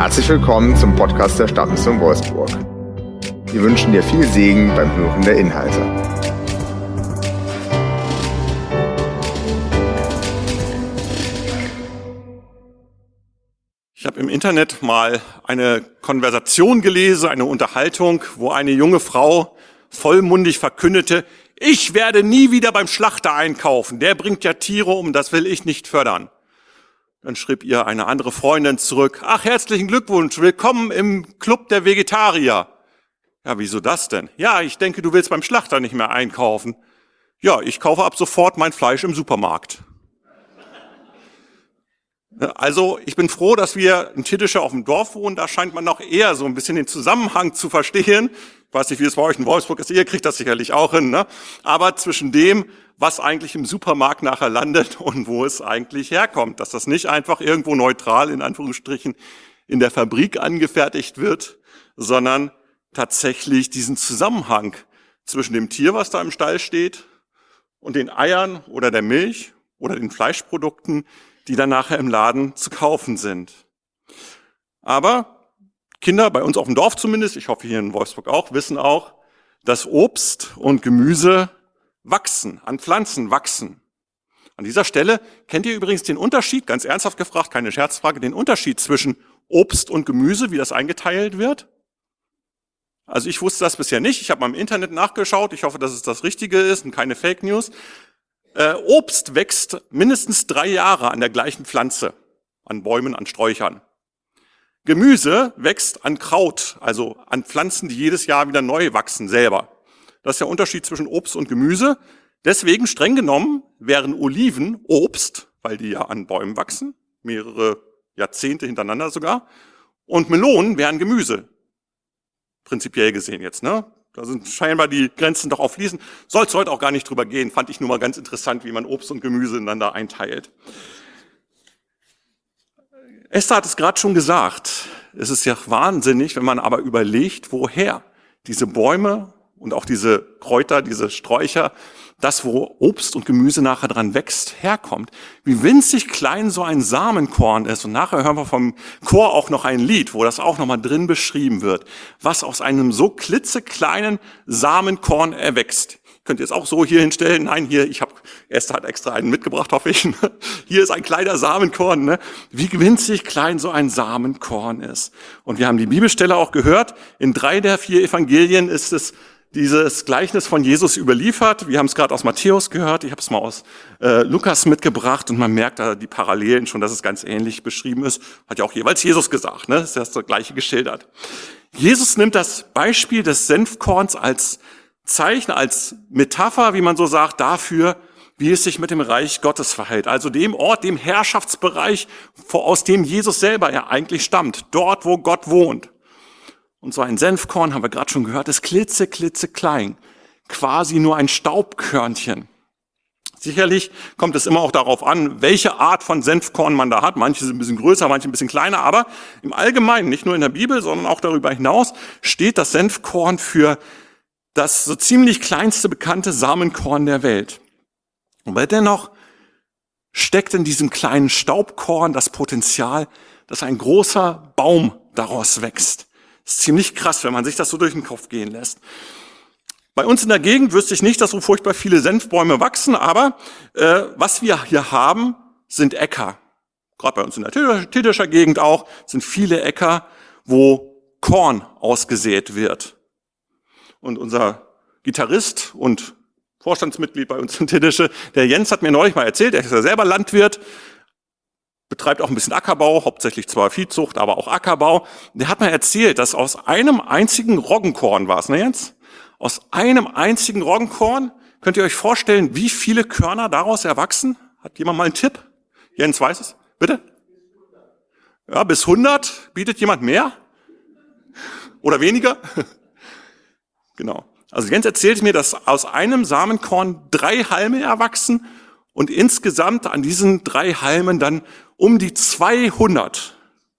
Herzlich willkommen zum Podcast der Stadtmission Wolfsburg. Wir wünschen dir viel Segen beim Hören der Inhalte. Ich habe im Internet mal eine Konversation gelesen, eine Unterhaltung, wo eine junge Frau vollmundig verkündete: Ich werde nie wieder beim Schlachter einkaufen, der bringt ja Tiere um, das will ich nicht fördern. Dann schrieb ihr eine andere Freundin zurück: Ach, herzlichen Glückwunsch, willkommen im Club der Vegetarier. Ja, wieso das denn? Ja, ich denke, du willst beim Schlachter nicht mehr einkaufen. Ja, ich kaufe ab sofort mein Fleisch im Supermarkt. Also ich bin froh, dass wir in Tiddische auf dem Dorf wohnen. Da scheint man noch eher so ein bisschen den Zusammenhang zu verstehen. Ich weiß nicht, wie es bei euch in Wolfsburg ist. Ihr kriegt das sicherlich auch hin, ne? Aber zwischen dem, was eigentlich im Supermarkt nachher landet und wo es eigentlich herkommt. Dass das nicht einfach irgendwo neutral, in Anführungsstrichen, in der Fabrik angefertigt wird, sondern tatsächlich diesen Zusammenhang zwischen dem Tier, was da im Stall steht, und den Eiern oder der Milch oder den Fleischprodukten, die dann nachher im Laden zu kaufen sind. Aber Kinder, bei uns auf dem Dorf zumindest, ich hoffe hier in Wolfsburg auch, wissen auch, dass Obst und Gemüse wachsen, an Pflanzen wachsen. An dieser Stelle kennt ihr übrigens den Unterschied, ganz ernsthaft gefragt, keine Scherzfrage, den Unterschied zwischen Obst und Gemüse, wie das eingeteilt wird? Also ich wusste das bisher nicht, ich habe mal im Internet nachgeschaut, ich hoffe, dass es das Richtige ist und keine Fake News. Obst wächst mindestens 3 Jahre an der gleichen Pflanze, an Bäumen, an Sträuchern. Gemüse wächst an Kraut, also an Pflanzen, die jedes Jahr wieder neu wachsen, selber. Das ist der Unterschied zwischen Obst und Gemüse. Deswegen, streng genommen, wären Oliven Obst, weil die ja an Bäumen wachsen, mehrere Jahrzehnte hintereinander sogar. Und Melonen wären Gemüse, prinzipiell gesehen jetzt, ne? Da sind scheinbar die Grenzen doch auch fließen. Soll es heute auch gar nicht drüber gehen. Fand ich nur mal ganz interessant, wie man Obst und Gemüse ineinander einteilt. Esther hat es gerade schon gesagt. Es ist ja wahnsinnig, wenn man aber überlegt, woher diese Bäume und auch diese Kräuter, diese Sträucher, das, wo Obst und Gemüse nachher dran wächst, herkommt. Wie winzig klein so ein Samenkorn ist. Und nachher hören wir vom Chor auch noch ein Lied, wo das auch nochmal drin beschrieben wird, was aus einem so klitzekleinen Samenkorn erwächst. Könnt ihr es auch so hier hinstellen? Nein, hier, Esther hat extra einen mitgebracht, hoffe ich. Hier ist ein kleiner Samenkorn, ne? Wie winzig klein so ein Samenkorn ist. Und wir haben die Bibelstelle auch gehört. In 3 der 4 Evangelien ist es dieses Gleichnis von Jesus überliefert. Wir haben es gerade aus Matthäus gehört, ich habe es mal aus Lukas mitgebracht und man merkt da die Parallelen schon, dass es ganz ähnlich beschrieben ist. Hat ja auch jeweils Jesus gesagt, ne? Ist das Gleiche geschildert. Jesus nimmt das Beispiel des Senfkorns als Zeichen, als Metapher, wie man so sagt, dafür, wie es sich mit dem Reich Gottes verhält. Also dem Ort, dem Herrschaftsbereich, aus dem Jesus selber ja eigentlich stammt. Dort, wo Gott wohnt. Und so ein Senfkorn, haben wir gerade schon gehört, ist klitzeklein, quasi nur ein Staubkörnchen. Sicherlich kommt es immer auch darauf an, welche Art von Senfkorn man da hat. Manche sind ein bisschen größer, manche ein bisschen kleiner, aber im Allgemeinen, nicht nur in der Bibel, sondern auch darüber hinaus, steht das Senfkorn für das so ziemlich kleinste bekannte Samenkorn der Welt. Aber dennoch steckt in diesem kleinen Staubkorn das Potenzial, dass ein großer Baum daraus wächst. Das ist ziemlich krass, wenn man sich das so durch den Kopf gehen lässt. Bei uns in der Gegend wüsste ich nicht, dass so furchtbar viele Senfbäume wachsen, aber was wir hier haben, sind Äcker. Gerade bei uns in der Tiddischer Gegend auch sind viele Äcker, wo Korn ausgesät wird. Und unser Gitarrist und Vorstandsmitglied bei uns in Tiddische, der Jens, hat mir neulich mal erzählt, er ist ja selber Landwirt, betreibt auch ein bisschen Ackerbau, hauptsächlich zwar Viehzucht, aber auch Ackerbau. Der hat mir erzählt, dass aus einem einzigen Roggenkorn war es, ne Jens? Aus einem einzigen Roggenkorn, könnt ihr euch vorstellen, wie viele Körner daraus erwachsen? Hat jemand mal einen Tipp? Jens weiß es? Bitte? Ja, bis 100. Bietet jemand mehr? Oder weniger? Genau. Also Jens erzählt mir, dass aus einem Samenkorn 3 Halme erwachsen und insgesamt an diesen 3 Halmen dann um die 200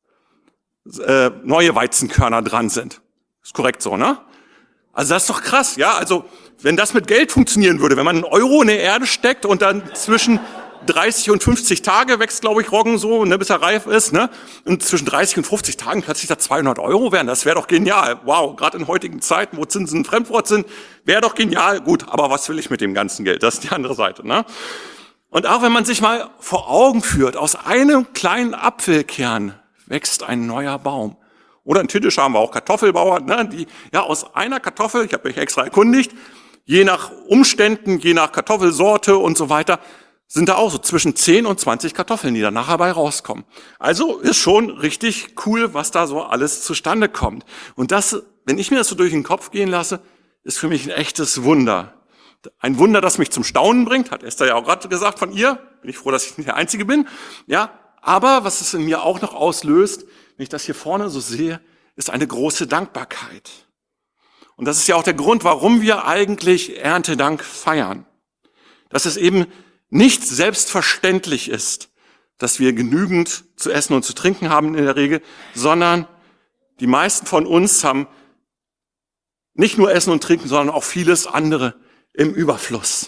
neue Weizenkörner dran sind. Ist korrekt so, ne? Also das ist doch krass, ja? Also wenn das mit Geld funktionieren würde, wenn man 1 Euro in die Erde steckt und dann zwischen 30 und 50 Tage wächst, glaube ich, Roggen so, ne, bis er reif ist. Ne? Und zwischen 30 und 50 Tagen plötzlich da 200 € werden. Das wäre doch genial. Wow, gerade in heutigen Zeiten, wo Zinsen ein Fremdwort sind, wäre doch genial. Gut, aber was will ich mit dem ganzen Geld? Das ist die andere Seite. Ne? Und auch wenn man sich mal vor Augen führt, aus einem kleinen Apfelkern wächst ein neuer Baum. Oder in Tiddisch haben wir auch Kartoffelbauern, ne, die ja aus einer Kartoffel, ich habe mich extra erkundigt, je nach Umständen, je nach Kartoffelsorte und so weiter, sind da auch so zwischen 10 und 20 Kartoffeln, die da nachher bei rauskommen. Also ist schon richtig cool, was da so alles zustande kommt. Und das, wenn ich mir das so durch den Kopf gehen lasse, ist für mich ein echtes Wunder. Ein Wunder, das mich zum Staunen bringt, hat Esther ja auch gerade gesagt von ihr. Bin ich froh, dass ich nicht der Einzige bin. Ja, aber was es in mir auch noch auslöst, wenn ich das hier vorne so sehe, ist eine große Dankbarkeit. Und das ist ja auch der Grund, warum wir eigentlich Erntedank feiern. Dass es eben nicht selbstverständlich ist, dass wir genügend zu essen und zu trinken haben in der Regel, sondern die meisten von uns haben nicht nur Essen und Trinken, sondern auch vieles andere im Überfluss.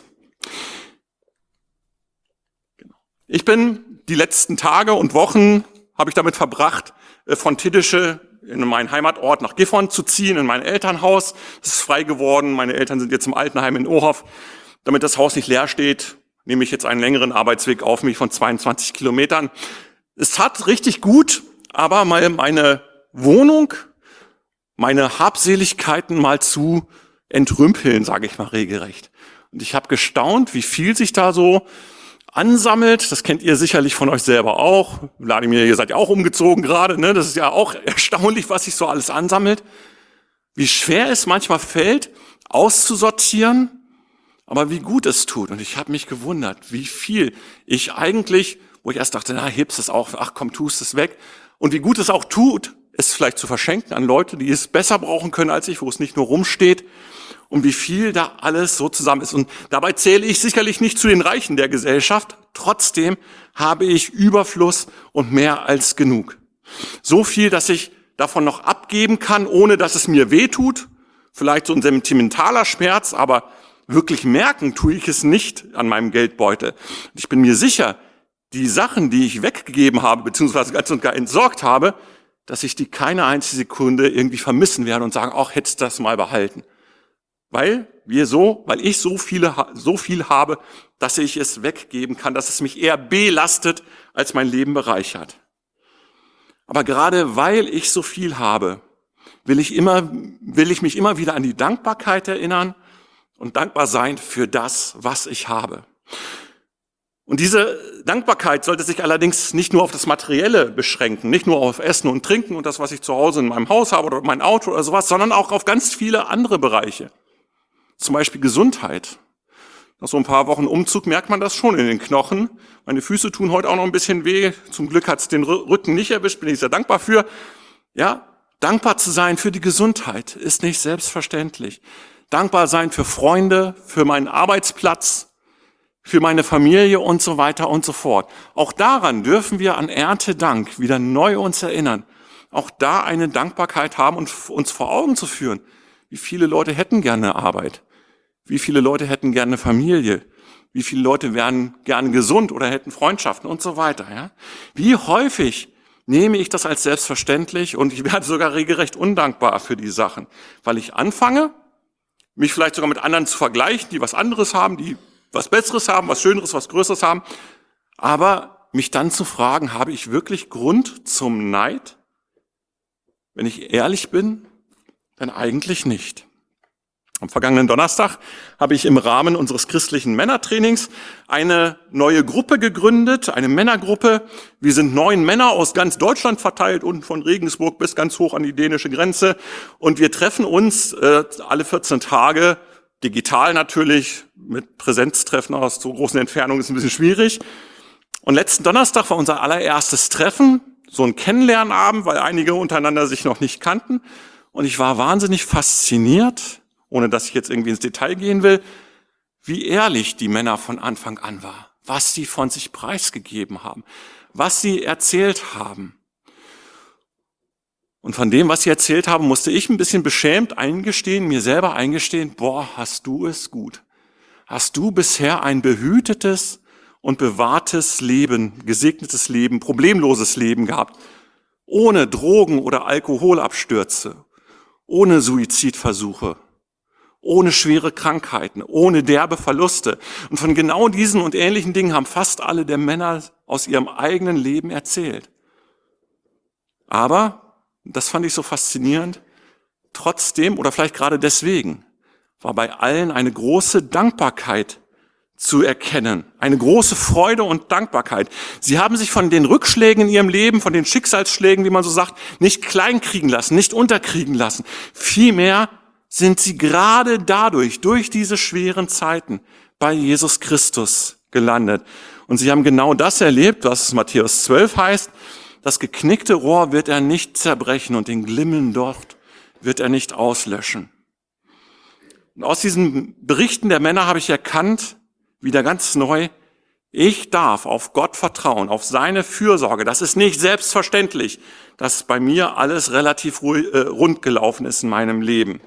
Ich bin die letzten Tage und Wochen, habe ich damit verbracht, von Tiddische in meinen Heimatort nach Gifhorn zu ziehen, in mein Elternhaus. Das ist frei geworden. Meine Eltern sind jetzt im Altenheim in Ohof. Damit das Haus nicht leer steht, nehme ich jetzt einen längeren Arbeitsweg auf mich von 22 Kilometern. Es tat richtig gut, aber mal meine Wohnung, meine Habseligkeiten mal zu entrümpeln, sage ich mal regelrecht. Und ich habe gestaunt, wie viel sich da so ansammelt. Das kennt ihr sicherlich von euch selber auch. Wladimir, ihr seid ja auch umgezogen gerade, ne? Das ist ja auch erstaunlich, was sich so alles ansammelt. Wie schwer es manchmal fällt, auszusortieren, aber wie gut es tut. Und ich habe mich gewundert, wie viel ich eigentlich, wo ich erst dachte, na, hebst es auch, ach komm, tust es weg. Und wie gut es auch tut, es vielleicht zu verschenken an Leute, die es besser brauchen können als ich, wo es nicht nur rumsteht. Und wie viel da alles so zusammen ist. Und dabei zähle ich sicherlich nicht zu den Reichen der Gesellschaft. Trotzdem habe ich Überfluss und mehr als genug. So viel, dass ich davon noch abgeben kann, ohne dass es mir wehtut. Vielleicht so ein sentimentaler Schmerz, aber wirklich merken tue ich es nicht an meinem Geldbeutel. Ich bin mir sicher, die Sachen, die ich weggegeben habe, beziehungsweise ganz und gar entsorgt habe, dass ich die keine einzige Sekunde irgendwie vermissen werde und sagen, ach, hättest du das mal behalten. Weil ich so viel habe, dass ich es weggeben kann, dass es mich eher belastet, als mein Leben bereichert. Aber gerade weil ich so viel habe, will ich mich immer wieder an die Dankbarkeit erinnern und dankbar sein für das, was ich habe. Und diese Dankbarkeit sollte sich allerdings nicht nur auf das Materielle beschränken, nicht nur auf Essen und Trinken und das, was ich zu Hause in meinem Haus habe oder mein Auto oder sowas, sondern auch auf ganz viele andere Bereiche. Zum Beispiel Gesundheit. Nach so ein paar Wochen Umzug merkt man das schon in den Knochen. Meine Füße tun heute auch noch ein bisschen weh. Zum Glück hat es den Rücken nicht erwischt, bin ich sehr dankbar für. Ja, dankbar zu sein für die Gesundheit ist nicht selbstverständlich. Dankbar sein für Freunde, für meinen Arbeitsplatz, für meine Familie und so weiter und so fort. Auch daran dürfen wir an Erntedank wieder neu uns erinnern. Auch da eine Dankbarkeit haben und uns vor Augen zu führen. Wie viele Leute hätten gerne Arbeit? Wie viele Leute hätten gerne Familie? Wie viele Leute wären gerne gesund oder hätten Freundschaften und so weiter? Ja? Wie häufig nehme ich das als selbstverständlich und ich werde sogar regelrecht undankbar für die Sachen, weil ich anfange, mich vielleicht sogar mit anderen zu vergleichen, die was anderes haben, die was Besseres haben, was Schöneres, was Größeres haben, aber mich dann zu fragen, habe ich wirklich Grund zum Neid? Wenn ich ehrlich bin, dann eigentlich nicht. Am vergangenen Donnerstag habe ich im Rahmen unseres christlichen Männertrainings eine neue Gruppe gegründet, eine Männergruppe. Wir sind 9 Männer aus ganz Deutschland verteilt, unten von Regensburg bis ganz hoch an die dänische Grenze. Und wir treffen uns alle 14 Tage, digital natürlich, mit Präsenztreffen aus so großen Entfernungen ist ein bisschen schwierig. Und letzten Donnerstag war unser allererstes Treffen, so ein Kennenlernabend, weil einige untereinander sich noch nicht kannten. Und ich war wahnsinnig fasziniert, ohne dass ich jetzt irgendwie ins Detail gehen will, wie ehrlich die Männer von Anfang an waren, was sie von sich preisgegeben haben, was sie erzählt haben. Und von dem, was sie erzählt haben, musste ich ein bisschen beschämt mir selber eingestehen, boah, hast du es gut. Hast du bisher ein behütetes und bewahrtes Leben, gesegnetes Leben, problemloses Leben gehabt, ohne Drogen- oder Alkoholabstürze, ohne Suizidversuche, ohne schwere Krankheiten, ohne derbe Verluste. Und von genau diesen und ähnlichen Dingen haben fast alle der Männer aus ihrem eigenen Leben erzählt. Aber, das fand ich so faszinierend, trotzdem oder vielleicht gerade deswegen war bei allen eine große Dankbarkeit zu erkennen, eine große Freude und Dankbarkeit. Sie haben sich von den Rückschlägen in ihrem Leben, von den Schicksalsschlägen, wie man so sagt, nicht kleinkriegen lassen, nicht unterkriegen lassen. Vielmehr sind sie gerade dadurch, durch diese schweren Zeiten, bei Jesus Christus gelandet. Und sie haben genau das erlebt, was Matthäus 12 heißt: Das geknickte Rohr wird er nicht zerbrechen und den glimmenden Docht wird er nicht auslöschen. Und aus diesen Berichten der Männer habe ich erkannt, wieder ganz neu, ich darf auf Gott vertrauen, auf seine Fürsorge. Das ist nicht selbstverständlich, dass bei mir alles relativ rund gelaufen ist in meinem Leben.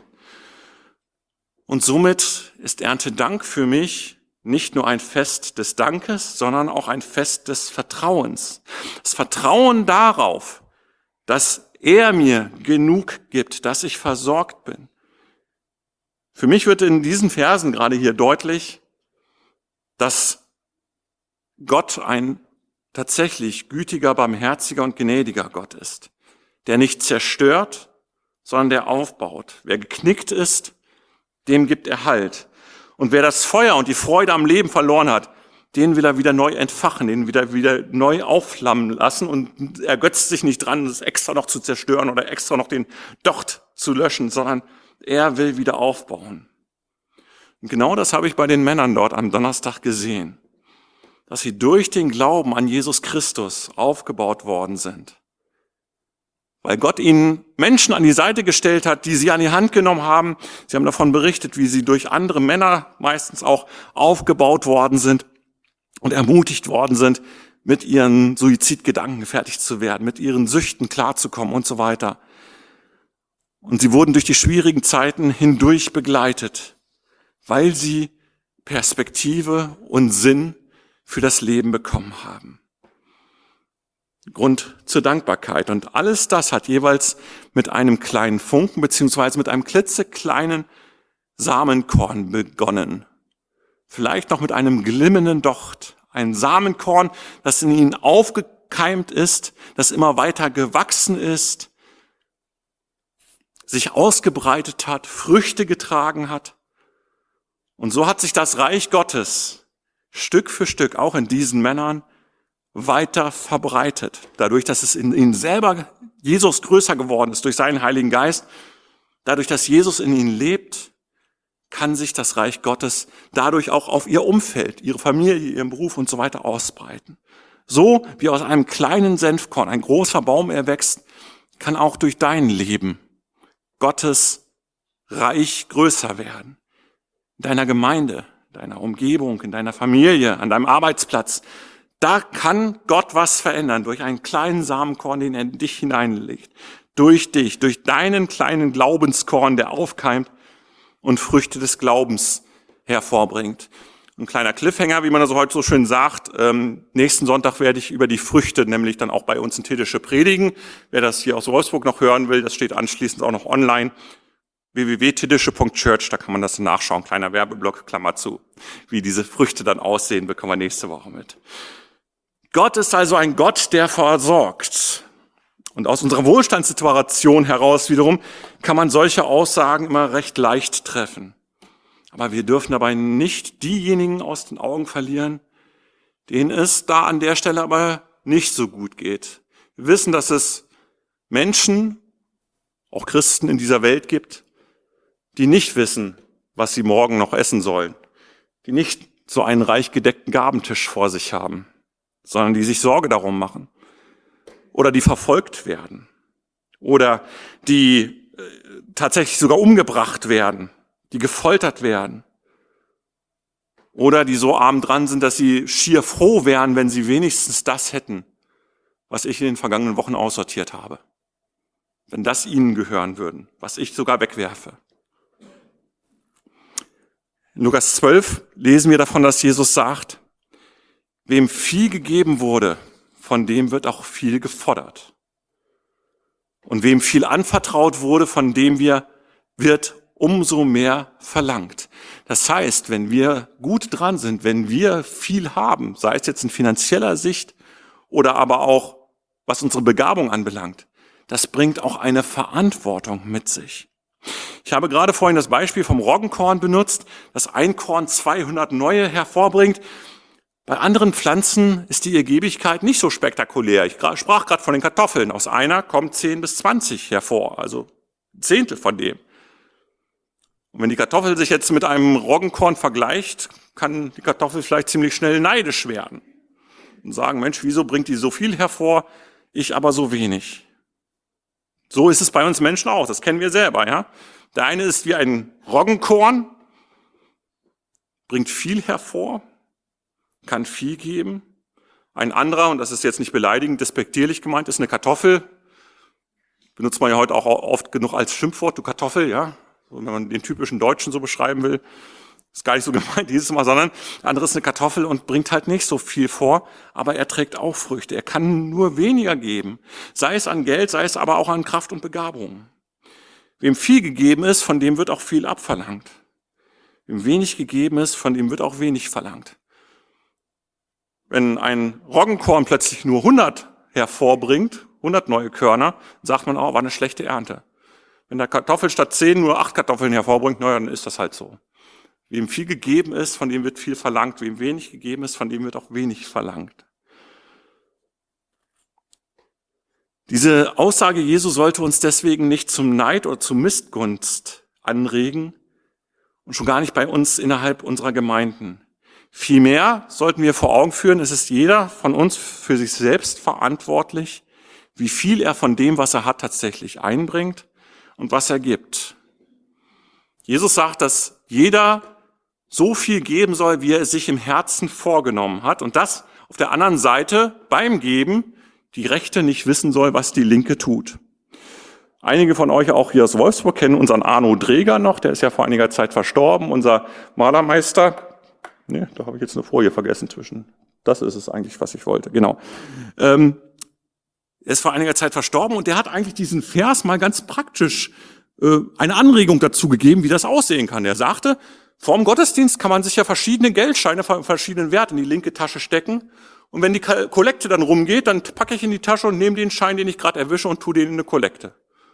Und somit ist Erntedank für mich nicht nur ein Fest des Dankes, sondern auch ein Fest des Vertrauens. Das Vertrauen darauf, dass er mir genug gibt, dass ich versorgt bin. Für mich wird in diesen Versen gerade hier deutlich, dass Gott ein tatsächlich gütiger, barmherziger und gnädiger Gott ist, der nicht zerstört, sondern der aufbaut. Wer geknickt ist, dem gibt er Halt. Und wer das Feuer und die Freude am Leben verloren hat, den will er wieder neu entfachen, den wieder neu aufflammen lassen und ergötzt sich nicht dran, es extra noch zu zerstören oder extra noch den Docht zu löschen, sondern er will wieder aufbauen. Und genau das habe ich bei den Männern dort am Donnerstag gesehen, dass sie durch den Glauben an Jesus Christus aufgebaut worden sind. Weil Gott ihnen Menschen an die Seite gestellt hat, die sie an die Hand genommen haben. Sie haben davon berichtet, wie sie durch andere Männer meistens auch aufgebaut worden sind und ermutigt worden sind, mit ihren Suizidgedanken fertig zu werden, mit ihren Süchten klarzukommen und so weiter. Und sie wurden durch die schwierigen Zeiten hindurch begleitet, weil sie Perspektive und Sinn für das Leben bekommen haben. Grund zur Dankbarkeit. Und alles das hat jeweils mit einem kleinen Funken beziehungsweise mit einem klitzekleinen Samenkorn begonnen. Vielleicht noch mit einem glimmenden Docht. Ein Samenkorn, das in ihnen aufgekeimt ist, das immer weiter gewachsen ist, sich ausgebreitet hat, Früchte getragen hat. Und so hat sich das Reich Gottes Stück für Stück auch in diesen Männern weiter verbreitet. Dadurch, dass es in ihnen selber Jesus größer geworden ist, durch seinen Heiligen Geist, dadurch, dass Jesus in ihnen lebt, kann sich das Reich Gottes dadurch auch auf ihr Umfeld, ihre Familie, ihren Beruf und so weiter ausbreiten. So wie aus einem kleinen Senfkorn ein großer Baum erwächst, kann auch durch dein Leben Gottes Reich größer werden. In deiner Gemeinde, deiner Umgebung, in deiner Familie, an deinem Arbeitsplatz. Da kann Gott was verändern durch einen kleinen Samenkorn, den er in dich hineinlegt. Durch dich, durch deinen kleinen Glaubenskorn, der aufkeimt und Früchte des Glaubens hervorbringt. Ein kleiner Cliffhanger, wie man das heute so schön sagt. Nächsten Sonntag werde ich über die Früchte nämlich dann auch bei uns in Tiddische predigen. Wer das hier aus Wolfsburg noch hören will, das steht anschließend auch noch online. www.tiddische.church, da kann man das nachschauen. Kleiner Werbeblock, Klammer zu. Wie diese Früchte dann aussehen, bekommen wir nächste Woche mit. Gott ist also ein Gott, der versorgt. Und aus unserer Wohlstandssituation heraus wiederum kann man solche Aussagen immer recht leicht treffen. Aber wir dürfen dabei nicht diejenigen aus den Augen verlieren, denen es da an der Stelle aber nicht so gut geht. Wir wissen, dass es Menschen, auch Christen in dieser Welt gibt, die nicht wissen, was sie morgen noch essen sollen, die nicht so einen reich gedeckten Gabentisch vor sich haben, sondern die sich Sorge darum machen oder die verfolgt werden oder die tatsächlich sogar umgebracht werden, die gefoltert werden oder die so arm dran sind, dass sie schier froh wären, wenn sie wenigstens das hätten, was ich in den vergangenen Wochen aussortiert habe. Wenn das ihnen gehören würden, was ich sogar wegwerfe. In Lukas 12 lesen wir davon, dass Jesus sagt, Wem viel gegeben wurde, von dem wird auch viel gefordert. Und wem viel anvertraut wurde, von dem wird umso mehr verlangt. Das heißt, wenn wir gut dran sind, wenn wir viel haben, sei es jetzt in finanzieller Sicht oder aber auch, was unsere Begabung anbelangt, das bringt auch eine Verantwortung mit sich. Ich habe gerade vorhin das Beispiel vom Roggenkorn benutzt, dass ein Korn 200 neue hervorbringt. Bei anderen Pflanzen ist die Ergiebigkeit nicht so spektakulär. Ich sprach gerade von den Kartoffeln. Aus einer kommt 10 bis 20 hervor, also ein Zehntel von dem. Und wenn die Kartoffel sich jetzt mit einem Roggenkorn vergleicht, kann die Kartoffel vielleicht ziemlich schnell neidisch werden und sagen, Mensch, wieso bringt die so viel hervor, ich aber so wenig? So ist es bei uns Menschen auch, das kennen wir selber. Ja? Der eine ist wie ein Roggenkorn, bringt viel hervor, kann viel geben. Ein anderer, und das ist jetzt nicht beleidigend, despektierlich gemeint, ist eine Kartoffel. Benutzt man ja heute auch oft genug als Schimpfwort, du Kartoffel, ja. So, wenn man den typischen Deutschen so beschreiben will, ist gar nicht so gemeint dieses Mal, sondern der andere ist eine Kartoffel und bringt halt nicht so viel vor, aber er trägt auch Früchte. Er kann nur weniger geben, sei es an Geld, sei es aber auch an Kraft und Begabung. Wem viel gegeben ist, von dem wird auch viel abverlangt. Wem wenig gegeben ist, von dem wird auch wenig verlangt. Wenn ein Roggenkorn plötzlich nur 100 hervorbringt, 100 neue Körner, sagt man, oh, war eine schlechte Ernte. Wenn der Kartoffel statt 10 nur 8 Kartoffeln hervorbringt, naja, dann ist das halt so. Wem viel gegeben ist, von dem wird viel verlangt. Wem wenig gegeben ist, von dem wird auch wenig verlangt. Diese Aussage Jesu sollte uns deswegen nicht zum Neid oder zur Missgunst anregen und schon gar nicht bei uns innerhalb unserer Gemeinden. Vielmehr sollten wir vor Augen führen, es ist jeder von uns für sich selbst verantwortlich, wie viel er von dem, was er hat, tatsächlich einbringt und was er gibt. Jesus sagt, dass jeder so viel geben soll, wie er es sich im Herzen vorgenommen hat und dass auf der anderen Seite beim Geben die Rechte nicht wissen soll, was die Linke tut. Einige von euch auch hier aus Wolfsburg kennen unseren Arno Dreger noch, der ist ja vor einiger Zeit verstorben, unser Malermeister. Ne, da habe ich jetzt eine Folie vergessen zwischen. Das ist es eigentlich, was ich wollte. Genau. Er ist vor einiger Zeit verstorben und der hat eigentlich diesen Vers mal ganz praktisch eine Anregung dazu gegeben, wie das aussehen kann. Er sagte, vorm Gottesdienst kann man sich ja verschiedene Geldscheine von verschiedenen Werten in die linke Tasche stecken. Und wenn die Kollekte dann rumgeht, dann packe ich in die Tasche und nehme den Schein, den ich gerade erwische und tue den in eine Kollekte.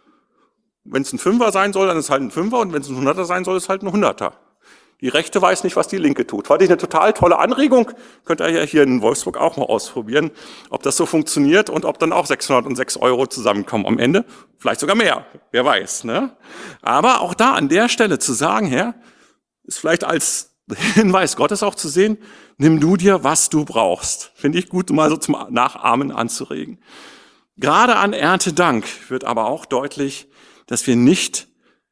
Wenn es ein Fünfer sein soll, dann ist es halt ein Fünfer und wenn es ein Hunderter sein soll, ist es halt ein Hunderter. Die Rechte weiß nicht, was die Linke tut. Fand ich eine total tolle Anregung. Könnt ihr ja hier in Wolfsburg auch mal ausprobieren, ob das so funktioniert und ob dann auch 606 € zusammenkommen am Ende. Vielleicht sogar mehr, wer weiß. Ne? Aber auch da an der Stelle zu sagen, Herr, ist vielleicht als Hinweis Gottes auch zu sehen, nimm du dir, was du brauchst. Finde ich gut, mal so zum Nachahmen anzuregen. Gerade an Erntedank wird aber auch deutlich, dass wir nicht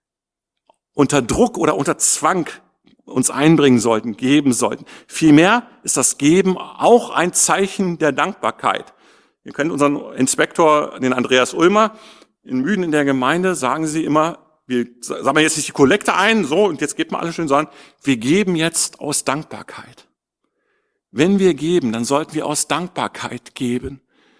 unter Druck oder unter Zwang uns einbringen sollten, geben sollten. Vielmehr ist das Geben auch ein Zeichen der Dankbarkeit. Ihr kennt unseren Inspektor, den Andreas Ulmer. In Müden in der Gemeinde sagen sie immer, wir sammeln jetzt nicht die Kollekte ein, so, und jetzt gebt mal alles schön, sondern wir geben jetzt aus Dankbarkeit. Wenn wir geben, dann sollten wir aus Dankbarkeit geben.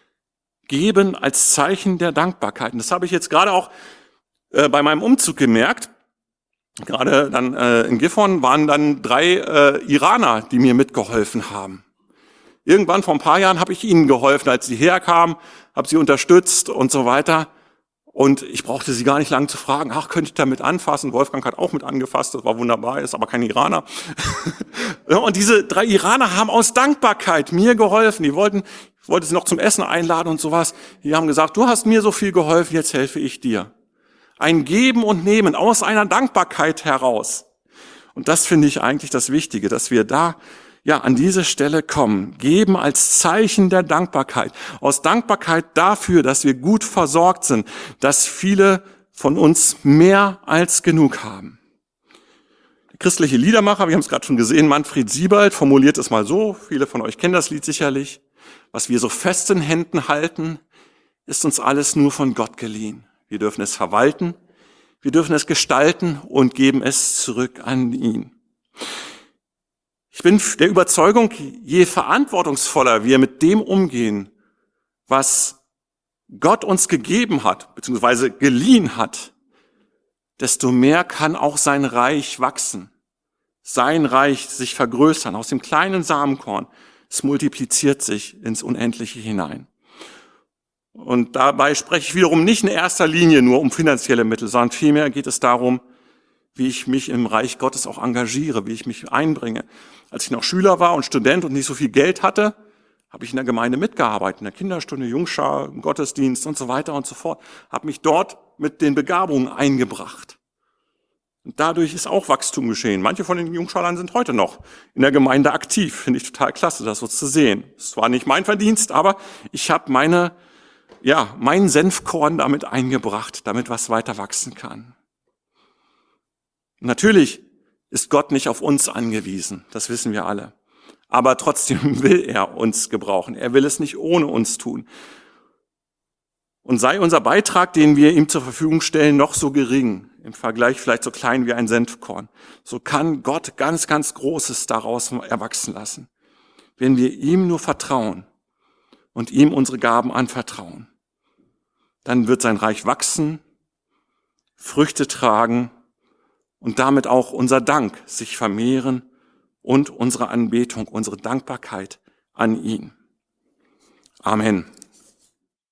Geben als Zeichen der Dankbarkeit. Und das habe ich jetzt gerade auch bei meinem Umzug gemerkt. Gerade dann in Gifhorn waren dann 3 Iraner, die mir mitgeholfen haben. Irgendwann vor ein paar Jahren habe ich ihnen geholfen, als sie herkamen, habe sie unterstützt und so weiter. Und ich brauchte sie gar nicht lange zu fragen, ach, könnte ich damit anfassen? Wolfgang hat auch mit angefasst, das war wunderbar, ist aber kein Iraner. Und diese 3 Iraner haben aus Dankbarkeit mir geholfen. Ich wollte sie noch zum Essen einladen und sowas. Die haben gesagt, du hast mir so viel geholfen, jetzt helfe ich dir. Ein Geben und Nehmen aus einer Dankbarkeit heraus. Und das finde ich eigentlich das Wichtige, dass wir da an diese Stelle kommen. Geben als Zeichen der Dankbarkeit. Aus Dankbarkeit dafür, dass wir gut versorgt sind, dass viele von uns mehr als genug haben. Der christliche Liedermacher, wir haben es gerade schon gesehen, Manfred Siebald formuliert es mal so, viele von euch kennen das Lied sicherlich, was wir so fest in Händen halten, ist uns alles nur von Gott geliehen. Wir dürfen es verwalten, wir dürfen es gestalten und geben es zurück an ihn. Ich bin der Überzeugung, je verantwortungsvoller wir mit dem umgehen, was Gott uns gegeben hat, beziehungsweise geliehen hat, desto mehr kann auch sein Reich wachsen, sein Reich sich vergrößern. Aus dem kleinen Samenkorn, es multipliziert sich ins Unendliche hinein. Und dabei spreche ich wiederum nicht in erster Linie nur um finanzielle Mittel, sondern vielmehr geht es darum, wie ich mich im Reich Gottes auch engagiere, wie ich mich einbringe. Als ich noch Schüler war und Student und nicht so viel Geld hatte, habe ich in der Gemeinde mitgearbeitet, in der Kinderstunde, Jungschar, im Gottesdienst und so weiter und so fort. Habe mich dort mit den Begabungen eingebracht. Und dadurch ist auch Wachstum geschehen. Manche von den Jungschalern sind heute noch in der Gemeinde aktiv. Finde ich total klasse, das so zu sehen. Es war nicht mein Verdienst, aber ich habe meinen Senfkorn damit eingebracht, damit was weiter wachsen kann. Natürlich ist Gott nicht auf uns angewiesen, das wissen wir alle. Aber trotzdem will er uns gebrauchen. Er will es nicht ohne uns tun. Und sei unser Beitrag, den wir ihm zur Verfügung stellen, noch so gering, im Vergleich vielleicht so klein wie ein Senfkorn, so kann Gott ganz, ganz Großes daraus erwachsen lassen, wenn wir ihm nur vertrauen und ihm unsere Gaben anvertrauen. Dann wird sein Reich wachsen, Früchte tragen und damit auch unser Dank sich vermehren und unsere Anbetung, unsere Dankbarkeit an ihn. Amen.